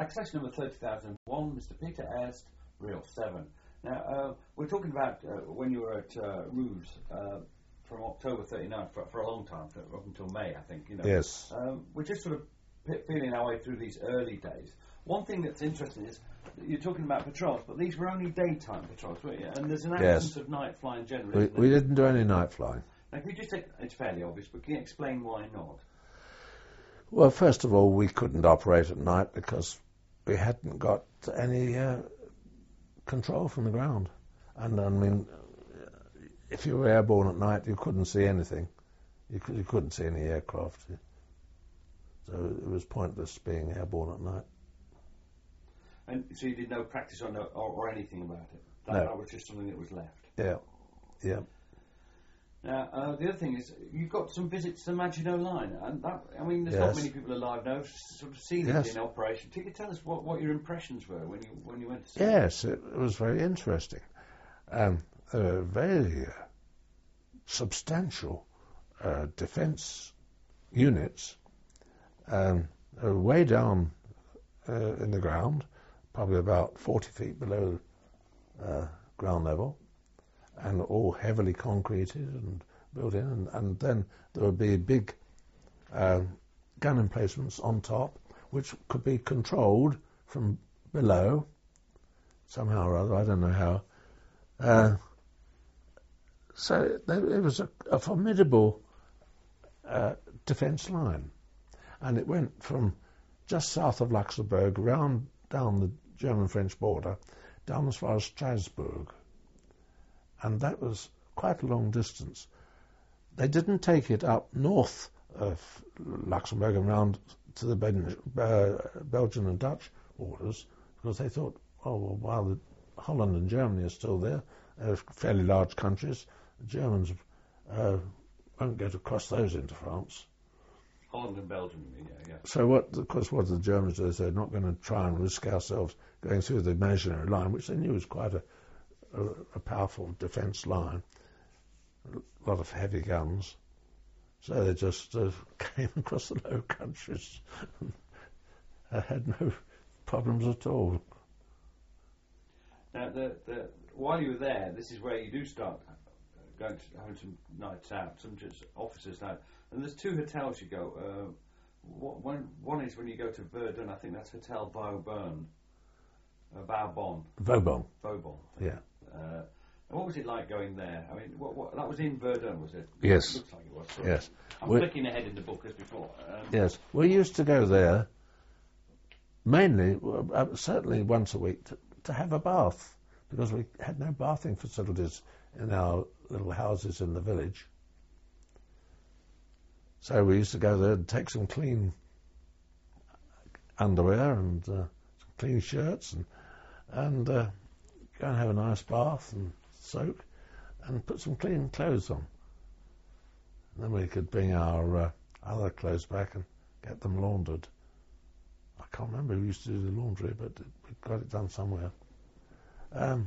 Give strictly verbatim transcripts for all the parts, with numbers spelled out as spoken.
Access number thirty thousand one, Mister Peter Ernst, Reel seven. Now, uh, we're talking about uh, when you were at uh, Rouge uh, from October thirty-nine for, for a long time, for, up until May, I think. You know. Yes. Um, we're just sort of p- feeling our way through these early days. One thing that's interesting is that you're talking about patrols, but these were only daytime patrols, weren't you? And there's an absence Yes. of night flying generally. We, we didn't do any night flying. Now, can you just say, it's fairly obvious, but can you explain why not? Well, first of all, we couldn't operate at night because we hadn't got any uh, control from the ground. And, I mean, if you were airborne at night, you couldn't see anything. You, could, you couldn't see any aircraft. So it was pointless being airborne at night. And so you did no practice on or, or anything about it? That, No. that was just something that was left? Yeah, yeah. Now, uh, the other thing is, you've got some visits to Maginot Line, and that, I mean, there's Yes. not many people alive now who've sort of seen Yes. it in operation. Can you tell us what, what your impressions were when you when you went to see it? Yes, it was very interesting. Um, there were very uh, substantial uh, defence units. Um, they were way down uh, in the ground, probably about forty feet below uh, ground level, and all heavily concreted and built in. And, and then there would be big uh, gun emplacements on top, which could be controlled from below somehow or other. I don't know how. Uh, so it was a, a formidable uh, defence line, and it went from just south of Luxembourg, round down the German-French border, down as far as Strasbourg, and that was quite a long distance. They didn't take it up north of Luxembourg and round to the Ben- uh, Belgian and Dutch borders, because they thought, oh, well, while the Holland and Germany are still there, they're fairly large countries, the Germans uh, won't get across those into France. Holland and Belgium, you mean, yeah, yeah. So what, of course, what the Germans do is they're not going to try and risk ourselves going through the imaginary line, which they knew was quite a, a, a powerful defence line, a lot of heavy guns. So they just uh, came across the Low Countries and uh, had no problems at all. Now, the, the, while you were there, this is where you do start going to having some nights out, some just officers' night. And there's two hotels you go. Uh, one, one is when you go to Verdun, I think that's Hotel Vauban. Uh, Vauban. Vauban. Vauban. Yeah. Uh, and what was it like going there? I mean, what, what, that was in Verdun, was it? Yes. It looks like it was. Sorry. Yes. I'm we, flicking ahead in the book as before. Um, yes. We used to go there mainly, uh, certainly once a week, to, to have a bath, because we had no bathing facilities in our little houses in the village. So we used to go there and take some clean underwear and uh, some clean shirts and and uh, go and have a nice bath and soak and put some clean clothes on. And then we could bring our uh, other clothes back and get them laundered. I can't remember who used to do the laundry, but we got it done somewhere. Um,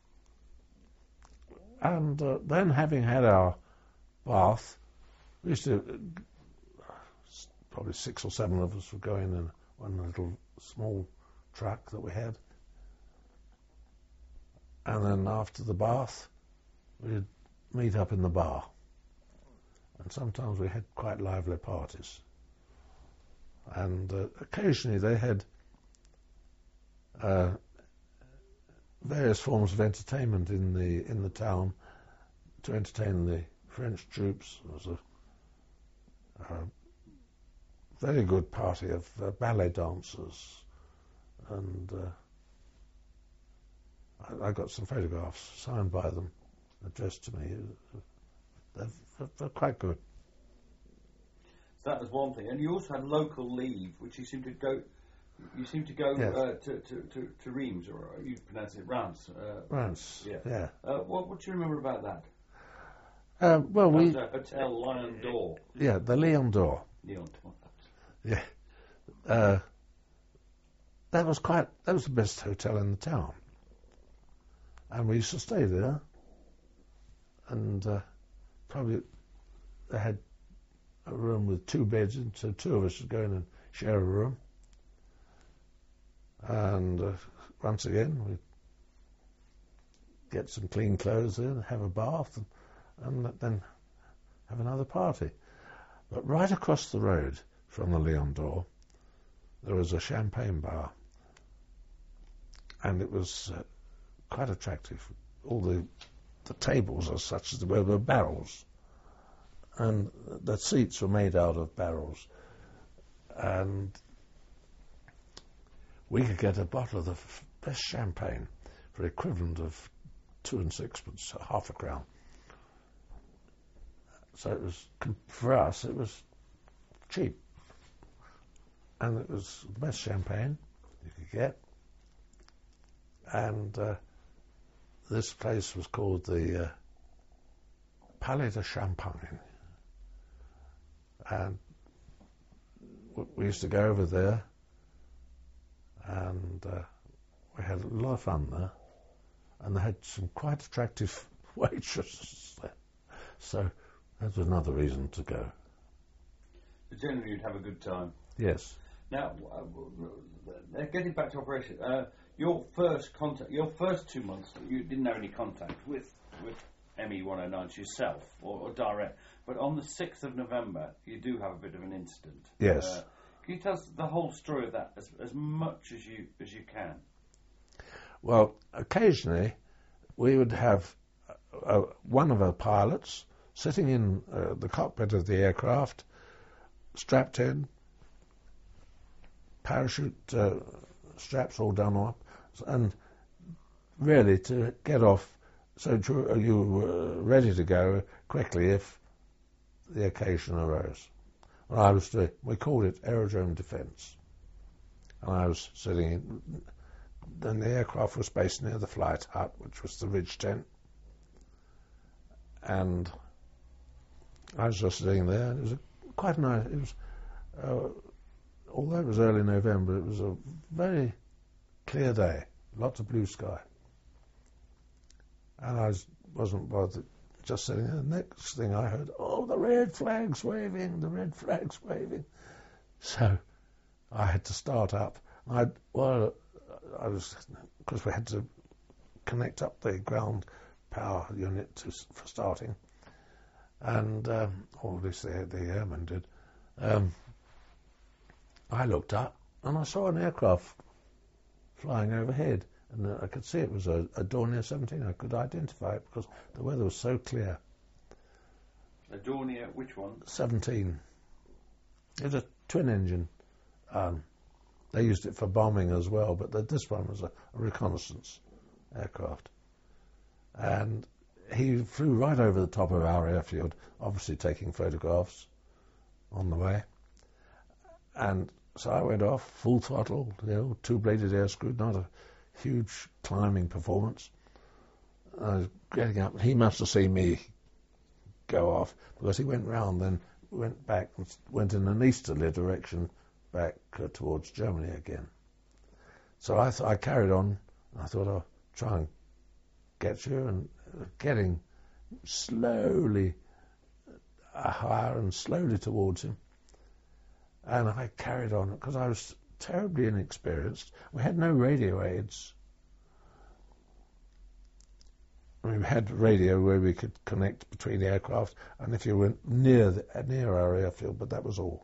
and uh, then having had our bath, we used to, uh, probably six or seven of us would go in in one little small truck that we had. And then after the bath, we'd meet up in the bar. And sometimes we had quite lively parties. And uh, occasionally they had uh, various forms of entertainment in the in the town to entertain the French troops. There was a, a very good party of uh, ballet dancers, and uh, I, I got some photographs signed by them, addressed to me. They're, they're quite good. So that was one thing, and you also had local leave, which you seem to go. You seem to go Yes. uh, to, to, to, to Reims, or you pronounce it Reims. Uh, Reims, yeah. yeah. Uh, what, what do you remember about that? Uh, well, That we was a Hotel Lion d'Or. yeah, the Lion d'Or. Lion d'Or. Yeah, uh, that was quite. That was the best hotel in the town, and we used to stay there. And uh, probably they had a room with two beds, and so two of us would go in and share a room. And uh, once again, we get some clean clothes in, have a bath, and, and then have another party. But right across the road from the Lion d'Or, there was a champagne bar, and it was uh, quite attractive. All the the tables, as such as they were, were barrels, and the seats were made out of barrels, and we could get a bottle of the f- best champagne for the equivalent of two and sixpence, half a crown. So it was, for us, it was cheap. And it was the best champagne you could get. And uh, this place was called the uh, Palais de Champagne. And w- we used to go over there, and uh, we had a lot of fun there. And they had some quite attractive waitresses there. So that was another reason to go. But generally you'd have a good time. Yes. Now, uh, getting back to operation, uh, your first contact, your first two months, you didn't have any contact with with M E one oh nines yourself or, or direct. But on the sixth of November, you do have a bit of an incident. Yes. Uh, can you tell us the whole story of that as as much as you as you can? Well, occasionally we would have uh, one of our pilots sitting in uh, the cockpit of the aircraft, strapped in, parachute uh, straps all done up, and really to get off so you, you were ready to go quickly if the occasion arose. Well, I was doing, we called it aerodrome defence, and I was sitting in. Then the aircraft was based near the flight hut, which was the ridge tent, and I was just sitting there. And it was a, quite nice. It was, uh, although it was early November, it was a very clear day, lots of blue sky, and I was, wasn't bothered, just sitting there. The next thing I heard, oh, the red flag's waving, the red flag's waving. So I had to start up. I well. I was, because we had to connect up the ground power unit to, for starting, and um, all this the, the airmen did. Um, I looked up and I saw an aircraft flying overhead, and uh, I could see it was a, a Dornier seventeen. I could identify it because the weather was so clear. A Dornier, which one? seventeen. It was a twin engine. Um, They used it for bombing as well, but the, this one was a, a reconnaissance aircraft. And he flew right over the top of our airfield, obviously taking photographs on the way. And so I went off, full throttle, you know, two-bladed air screw, not a huge climbing performance. I was getting up. He must have seen me go off, because he went round, then went back and went in an easterly direction, back uh, towards Germany again. So I, th- I carried on. I thought I'll try and get you, and uh, getting slowly uh, higher and slowly towards him. And I carried on because I was terribly inexperienced. We had no radio aids. We had radio where we could connect between the aircraft, and if you went near the, near our airfield, but that was all.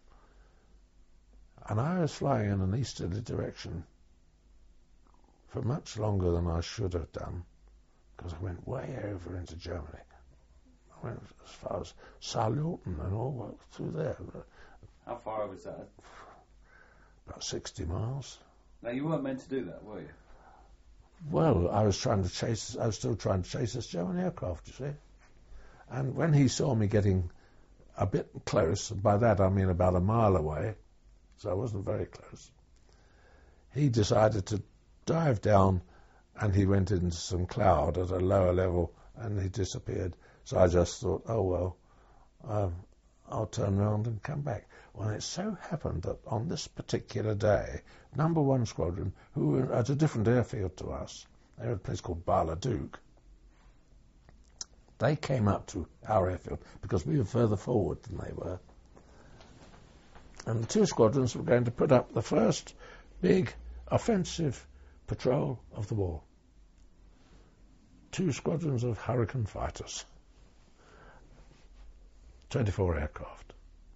And I was flying in an easterly direction for much longer than I should have done, because I went way over into Germany. I went as far as Saarloupen and all through there. How far was that? About sixty miles. Now, you weren't meant to do that, were you? Well, I was trying to chase, I was still trying to chase this German aircraft, you see. And when he saw me getting a bit close, and by that I mean about a mile away, so I wasn't very close, he decided to dive down, and he went into some cloud at a lower level, and he disappeared. So I just thought, oh well, um, I'll turn around and come back. Well, it so happened that on this particular day, number one squadron, who were at a different airfield to us, they were at a place called Bar-le-Duc, they came up to our airfield because we were further forward than they were. And the two squadrons were going to put up the first big offensive patrol of the war. Two squadrons of Hurricane fighters. twenty-four aircraft.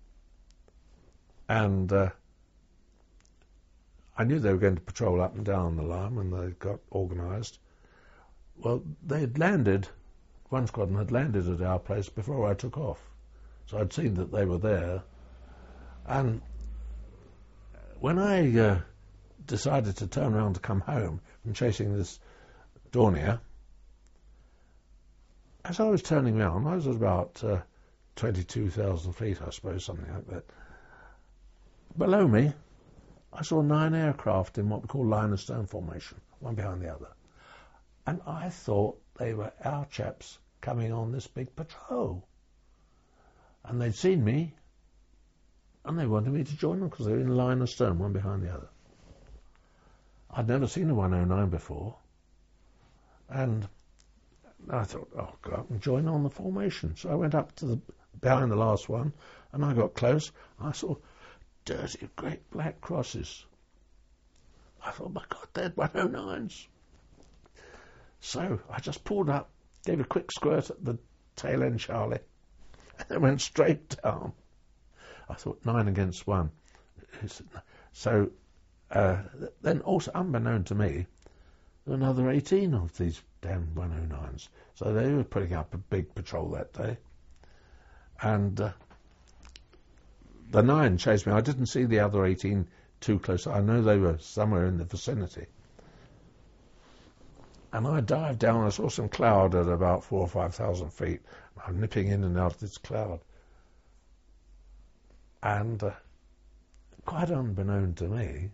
And uh, I knew they were going to patrol up and down the line when they got organised. Well, they had landed, one squadron had landed at our place before I took off. So I'd seen that they were there. And when I uh, decided to turn around to come home from chasing this Dornier, as I was turning round, I was at about uh, twenty-two thousand feet, I suppose, something like that. Below me, I saw nine aircraft in what we call line of stone formation, one behind the other. And I thought they were our chaps coming on this big patrol. And they'd seen me, and they wanted me to join them because they were in line of stone, one behind the other. I'd never seen a one oh nine before, and I thought, oh, go up and join on the formation. So I went up to the behind the last one, and I got close. I saw dirty, great black crosses. I thought, my God, they're one oh nines. So I just pulled up, gave a quick squirt at the tail end Charlie, and then went straight down. I thought nine against one. So uh, then also, unbeknown to me, there were another eighteen of these damn one oh nines. So they were putting up a big patrol that day. And uh, the nine chased me. I didn't see the other eighteen too close. I know they were somewhere in the vicinity. And I dived down. I saw some cloud at about four or five thousand feet. I'm nipping in and out of this cloud. And uh, quite unbeknown to me,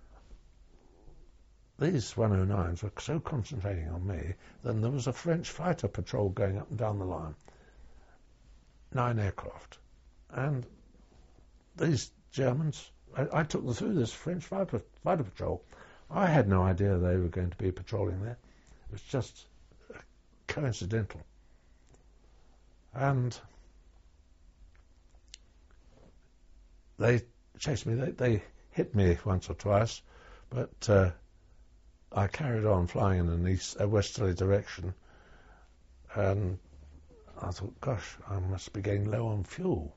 these one oh nines were so concentrating on me, then there was a French fighter patrol going up and down the line. Nine aircraft. And these Germans, I, I took them through this French fighter, fighter patrol. I had no idea they were going to be patrolling there. It was just uh, coincidental. And they chased me. They, they hit me once or twice, but uh, I carried on flying in an east, a westerly direction, and I thought, gosh, I must be getting low on fuel.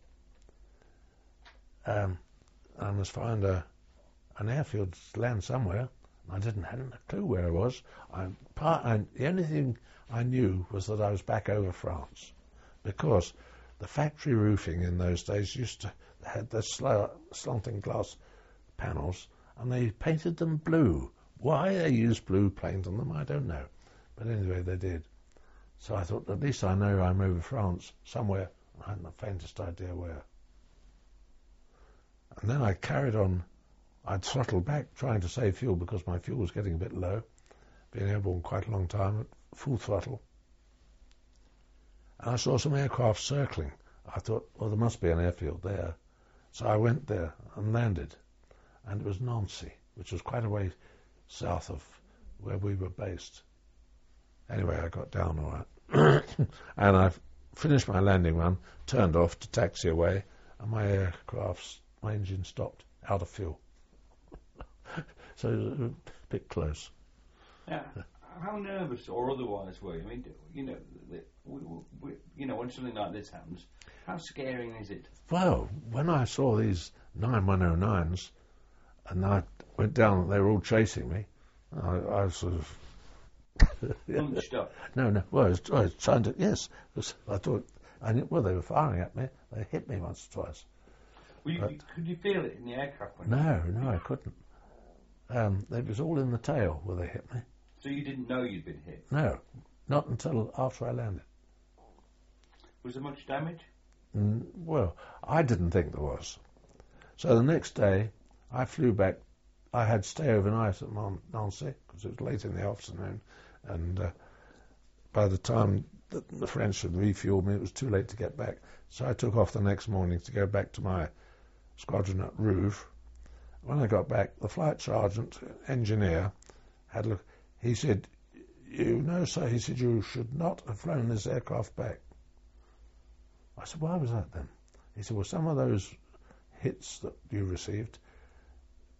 Um, I must find a an airfield to land somewhere. I didn't have a clue where I was. I, part, I, the only thing I knew was that I was back over France, because the factory roofing in those days used to had the sl- slanting glass panels, and they painted them blue. Why they used blue paint on them, I don't know. But anyway, they did. So I thought, at least I know I'm over France somewhere. I hadn't the faintest idea where. And then I carried on. I'd throttled back, trying to save fuel because my fuel was getting a bit low. Been airborne quite a long time, at full throttle. And I saw some aircraft circling. I thought, well, there must be an airfield there. So I went there and landed. And it was Nancy, which was quite a way south of where we were based. Anyway, I got down all right. And I finished my landing run, turned off to taxi away, and my aircraft's, my engine stopped, out of fuel. So it was a bit close. Yeah. How nervous or otherwise were you? I mean, you know, the, we, we, you know, when something like this happens, how scaring is it? Well, when I saw these nine one oh nines, and I went down, they were all chasing me, I, I was sort of... Bunched up? No, no, well, I was, I was trying to, yes, was, I thought, I knew, well, they were firing at me, they hit me once or twice. Well, you, but, could you feel it in the aircraft? When no, you... no, I couldn't. Um, it was all in the tail where they hit me. So you didn't know you'd been hit? No, not until after I landed. Was there much damage? Mm, well, I didn't think there was. So the next day, I flew back. I had to stay overnight at Nancy because it was late in the afternoon, and uh, by the time that the French had refueled me, it was too late to get back. So I took off the next morning to go back to my squadron at Rouge. When I got back, the flight sergeant, engineer, had a look. He said, "You know, sir," he said, "you should not have flown this aircraft back." I said, "Why was that then?" He said, "Well, some of those hits that you received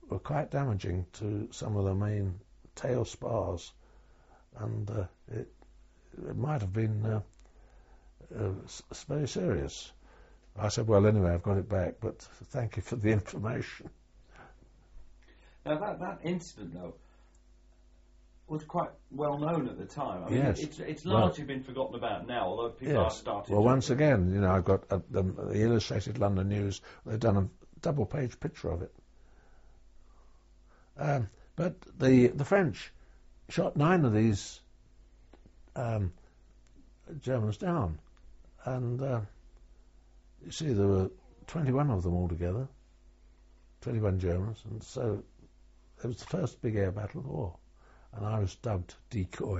were quite damaging to some of the main tail spars, and uh, it, it might have been uh, uh, s- very serious. I said, well, anyway, I've got it back, but thank you for the information. Now, that, that incident, though, was quite well known at the time. I mean, Yes. it's, it's Well- largely been forgotten about now, although people are Yes. starting Well, to... once again, you know, I've got uh, the, the Illustrated London News. They've done a double-page picture of it. Um, but the the French shot nine of these um, Germans down, and uh, you see there were twenty-one of them altogether, twenty-one Germans, and so it was the first big air battle of the war, and I was dubbed Decoy.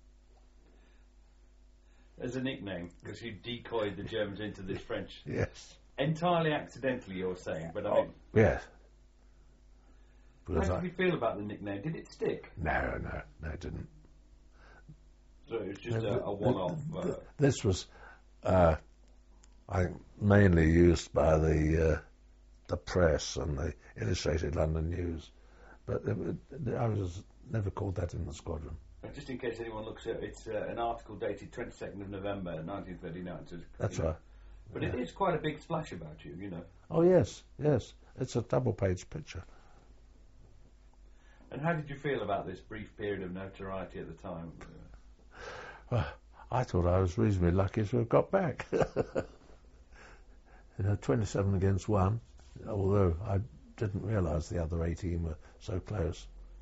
As a nickname, because you decoyed the Germans into this French... Yes. Entirely accidentally, you're saying, but I mean... Yes. How Because did I, you feel about the nickname? Did it stick? no, no, no, it didn't. So it was just The- a, the- a one-off... the- Uh, the- This was, uh, I think, mainly used by the uh, the press and the Illustrated London News, but it, it, I was never called that in the squadron. just in case anyone looks at it, it's uh, an article dated twenty-second of November nineteen thirty-nine. So, That's you know, right. But it is quite a big splash about you, you know. Oh yes, yes, it's a double-page picture. And how did you feel about this brief period of notoriety at the time? Well, I thought I was reasonably lucky to have got back. You know, twenty-seven against one, although I didn't realise the other eighteen were so close.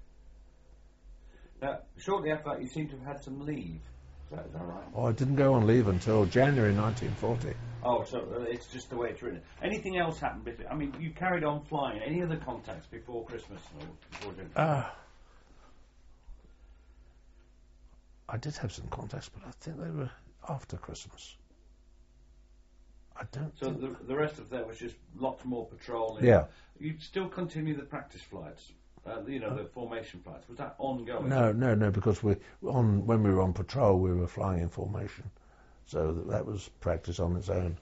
Now, shortly after that, you seem to have had some leave. Is that, is that right? Oh, I didn't go on leave until January nineteen forty. Oh, so uh, it's just the way it's written. Anything else happened before? I mean, you carried on flying. Any other contacts before Christmas? Or before January? Ah. I did have some contacts, but I think they were after Christmas. I don't So think... the, the rest of that was just lots more patrolling. Yeah. You'd still continue the practice flights, uh, you know, the formation flights. Was that ongoing? No, no, no, because we on when we were on patrol, we were flying in formation. So that, that was practice on its own.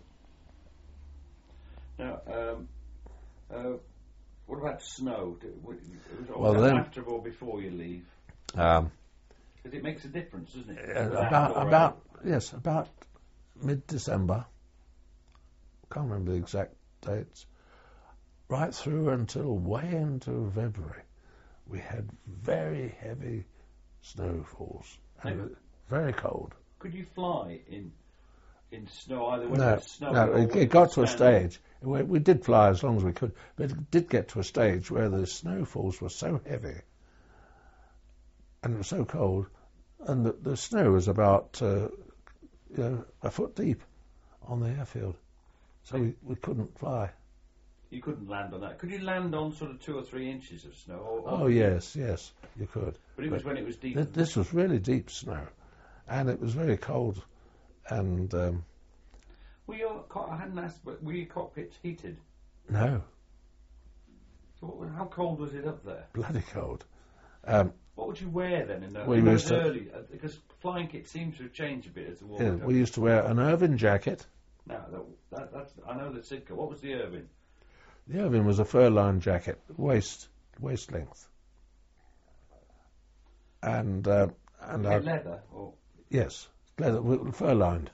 Now, um, uh, what about snow? Did, was it Well, well, then- after or before you leave? Um, Because it makes a difference, doesn't it? Uh, With that about or about yes, about mid-December. Can't remember the exact dates. Right through until way into February, we had very heavy snowfalls and No. it- very cold. Could you fly in in snow either when No, it was snowing no, or it, when it got was to a standing? stage. We, we did fly as long as we could, but it did get to a stage where the snowfalls were so heavy and it was so cold, and the, the snow was about uh, you know, a foot deep on the airfield, so we, we couldn't fly. You couldn't land on that. Could you land on sort of two or three inches of snow? Or, or Oh yes, yes, you could. But it was when it was deep. Th- this was really deep snow, and it was very cold, and um, Were your co- I hadn't asked, but were your cockpits heated? no, So what, how cold was it up there? bloody cold. Um, What would you wear then in, the, We in those used to- early? Uh, because flying kit seems to have changed a bit as the war yeah, went on. we used to wear an Irvin jacket. No, that, that, that's I know the Sitka. What was the Irvin? The Irvin was a fur-lined jacket, waist waist length, and uh, and Was I, it leather or yes, leather fur-lined.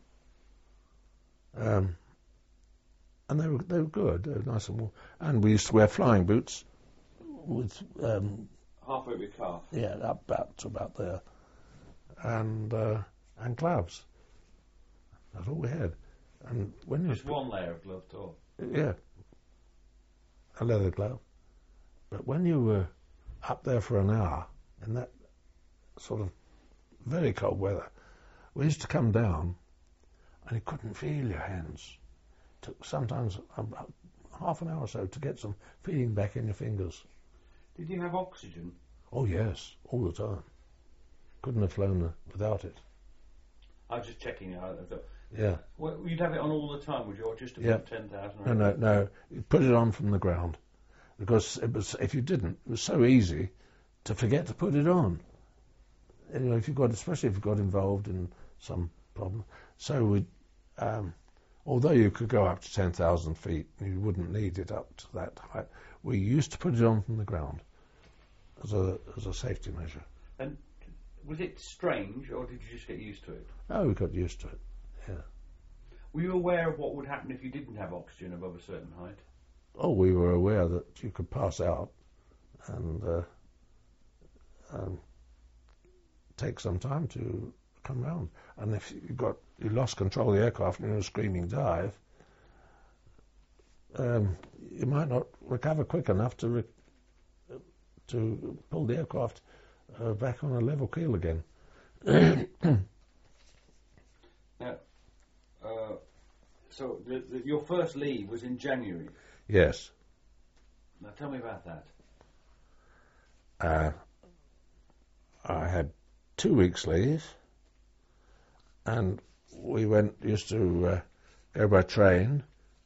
Um, and they were they were good, they were nice and warm. And we used to wear flying boots with um, halfway up your calf? yeah, up about to about there, and uh, and gloves. That's all we had. And when you Just one layer of glove or yeah, a leather glove. But when you were up there for an hour in that sort of very cold weather, we used to come down and you couldn't feel your hands. Took sometimes about half an hour or so to get some feeling back in your fingers. Did you have oxygen? Oh yes, all the time. Couldn't have flown without it. I was just checking. I thought, Yeah. well, you'd have it on all the time, would you, or just Yeah. above ten thousand? No, no, no. You put it on from the ground, because it was. If you didn't, it was so easy to forget to put it on. You know, if you got, especially if you got involved in some problem. So we, um, although you could go up to ten thousand feet, you wouldn't need it up to that height. We used to put it on from the ground as a as a safety measure. And was it strange, or did you just get used to it? Oh, we got used to it, yeah. Were you aware of what would happen if you didn't have oxygen above a certain height? Oh, we were aware that you could pass out and uh, um, take some time to come round. And if you got you lost control of the aircraft and you're in a screaming dive, um, you might not recover quick enough to re- to pull the aircraft uh, back on a level keel again. Now, uh, so the, the, your first leave was in January. Yes. Now tell me about that. Uh, I had two weeks leave, and we went used to uh, go by train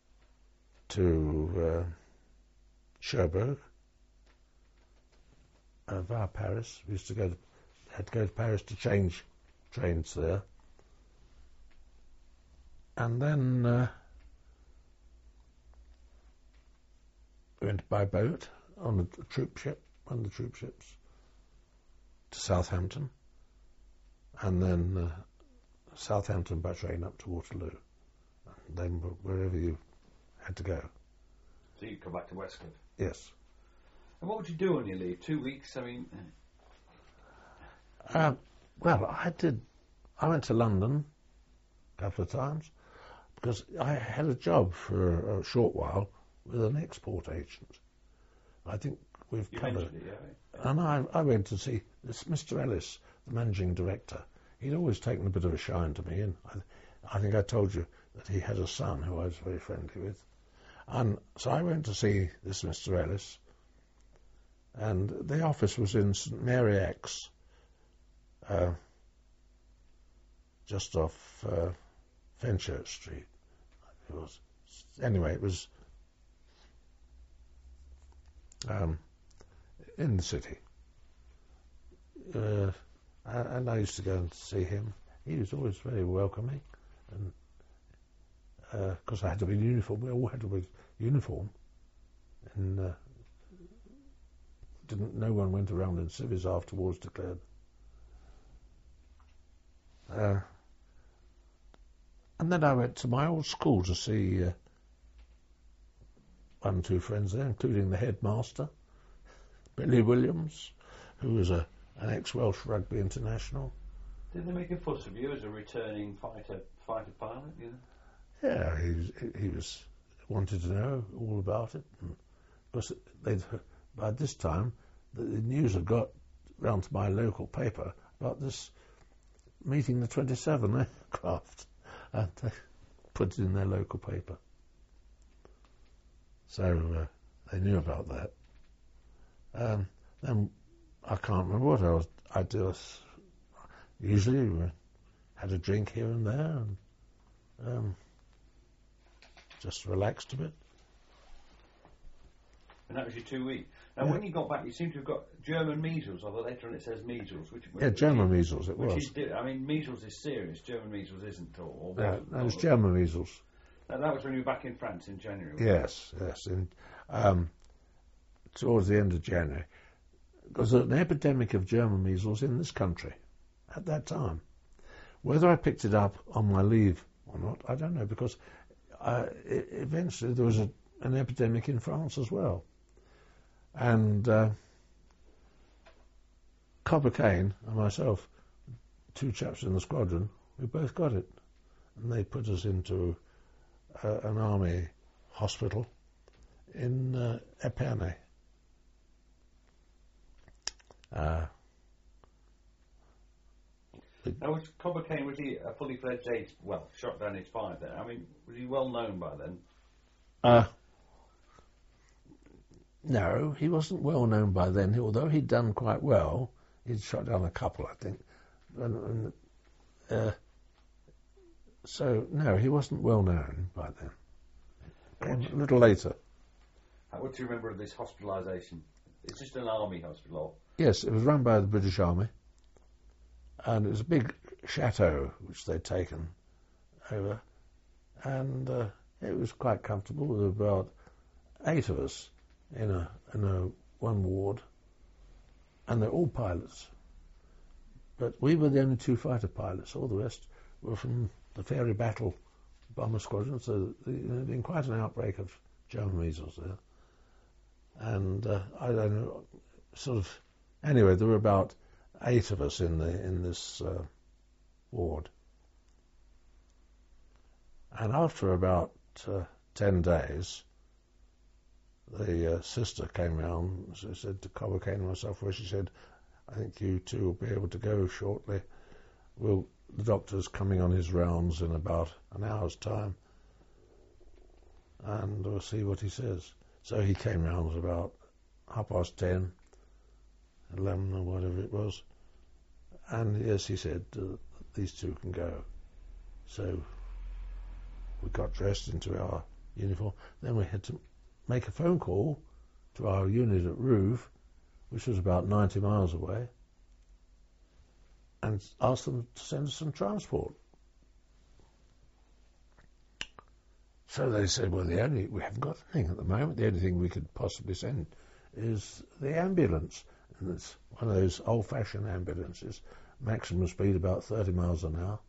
to uh, Cherbourg uh, via Paris. We used to go to, had to go to Paris to change trains there, and then uh, we went by boat on a troop ship, one of the troop ships, to Southampton, and then uh, Southampton by train up to Waterloo, and then wherever you had to go. So you come back to Westcliff? Yes. And what would you do on your leave? Two weeks, I mean... Uh, well, I did, I went to London a couple of times, because I had a job for a short while with an export agent. I think we've you covered mentioned it, yeah. And I, I went to see this Mister Ellis, the managing director. He'd always taken a bit of a shine to me, and I, I think I told you that he had a son who I was very friendly with. And so I went to see this Mister Ellis, and the office was in St Mary Axe, uh, just off uh, Fenchurch Street. It was anyway. It was um, in the city, uh, and I used to go and see him. He was always very welcoming, and because uh, I had to be in uniform, we all had to be uniform, and uh, didn't. No one went around in civvies afterwards declared. Uh, and then I went to my old school to see uh, one or two friends there, including the headmaster, Billy Williams, who was a, an ex-Welsh rugby international. Did they make a fuss of you as a returning fighter fighter pilot? You know? Yeah, he was, he was wanted to know all about it, and because they'd by this time the news had got round to my local paper about this meeting the twenty-seven aircraft, and they put it in their local paper. So uh, they knew about that. Um, then I can't remember what else I do. Usually we had a drink here and there, and um, just relaxed a bit. And that was your two weeks. Now, Yeah. when you got back, you seem to have got German measles. On the letter, and it says measles. Which, which Yeah, German which measles it which was. Is, di- I mean, measles is serious. German measles isn't. Or, or Yeah, wasn't, that was or- German measles. Now, that was when you were back in France in January. Yes, yes. In, um, towards the end of January. There was an epidemic of German measles in this country at that time. Whether I picked it up on my leave or not, I don't know, because uh, I- eventually there was a, an epidemic in France as well. And uh, Copper Kane and myself, two chaps in the squadron, we both got it. And they put us into uh, an army hospital in uh, Epernay. Uh, Now, was Cobber Kane, was he a fully fledged age? Well, shot down age five then. I mean, was he well known by then? uh, no, he wasn't well known by then, although he'd done quite well. He'd shot down a couple, I think. And, and, uh, so, no, he wasn't well known by then. Came a little later. How, what do you remember of this hospitalisation? It's just an army hospital. Yes, it was run by the British Army, and it was a big chateau which they'd taken over, and uh, it was quite comfortable. There were about eight of us in a in a one ward, and they're all pilots. But we were the only two fighter pilots. All the rest were from the Fairey Battle bomber squadron. So there had been quite an outbreak of German measles there. And uh, I don't know, sort of. Anyway, there were about eight of us in the in this uh, ward. And after about uh, ten days, the uh, sister came round. She said to Cobber Kane and myself, where she said, "I think you two will be able to go shortly. We'll, the doctor's coming on his rounds in about an hour's time, and we'll see what he says." So he came round at about half past ten, eleven or whatever it was, and yes, he said, uh, "These two can go." So we got dressed into our uniform. Then we had to make a phone call to our unit at Rouve, which was about ninety miles away, and ask them to send us some transport. So they said, well, the only, we haven't got anything at the moment. The only thing we could possibly send is the ambulance. And it's one of those old-fashioned ambulances, maximum speed about thirty miles an hour.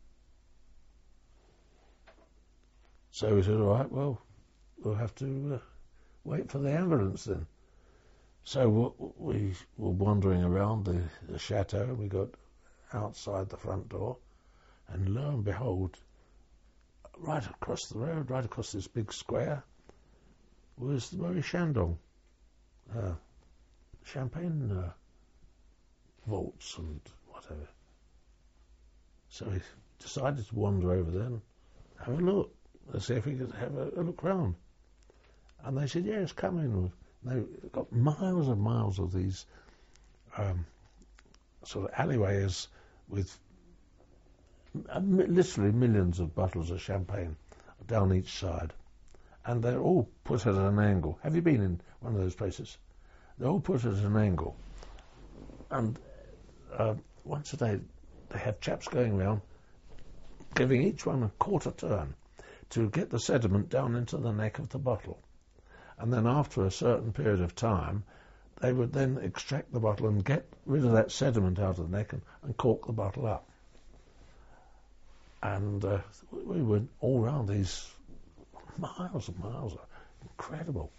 So we said, all right, well, we'll have to uh, wait for the ambulance then. So we were wandering around the, the chateau. We got outside the front door, and lo and behold, right across the road, right across this big square, was the Maurice Chandon uh, champagne uh, vaults and whatever. So we decided to wander over there and have a look, and see if we could have a, a look round. And they said, yes, come in. They've got miles and miles of these um, sort of alleyways with literally millions of bottles of champagne down each side. And they're all put at an angle. Have you been in one of those places? They're all put at an angle. And uh, once a day, they have chaps going round, giving each one a quarter turn to get the sediment down into the neck of the bottle. And then after a certain period of time, they would then extract the bottle and get rid of that sediment out of the neck and, and cork the bottle up. And uh, we went all round these miles and miles, incredible.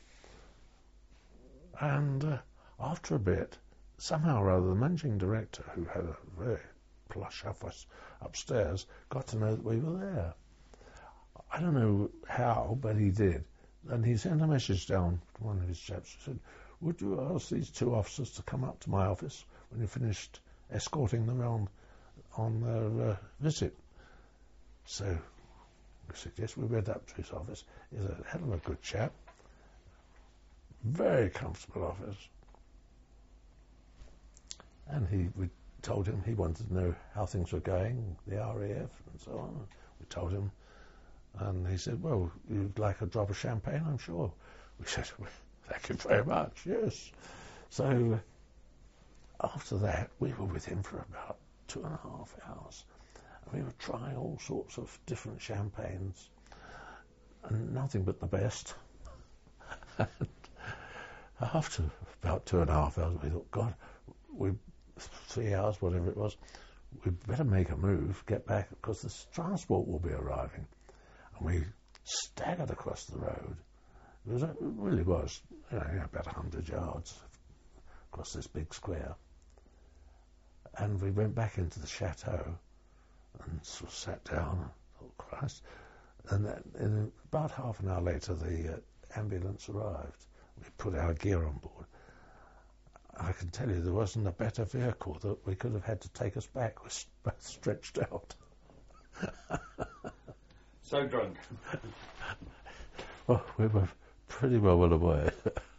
And uh, after a bit, somehow or other, the managing director, who had a very plush office upstairs, got to know that we were there. I don't know how, but he did. And he sent a message down to one of his chaps. He said, would you ask these two officers to come up to my office when you finished escorting them around on their uh, visit? So we said, yes, we went up to his office. He's a hell of a good chap. Very comfortable office. And he, we told him he wanted to know how things were going, the R A F and so on. We told him. And he said, well, you'd like a drop of champagne, I'm sure. We said, well, thank you very much, yes. So uh, after that, we were with him for about two and a half hours. And we were trying all sorts of different champagnes, and nothing but the best. And after about two and a half hours, we thought, God, we three hours, whatever it was, we'd better make a move, get back, because this transport will be arriving. And we staggered across the road. It, was, it really was, you know, about a hundred yards across this big square. And we went back into the chateau and sort of sat down and thought, Christ. And then, in about half an hour later, the uh, ambulance arrived. We put our gear on board. I can tell you there wasn't a better vehicle that we could have had to take us back. We're both stretched out. So drunk. Well, we were pretty well well away.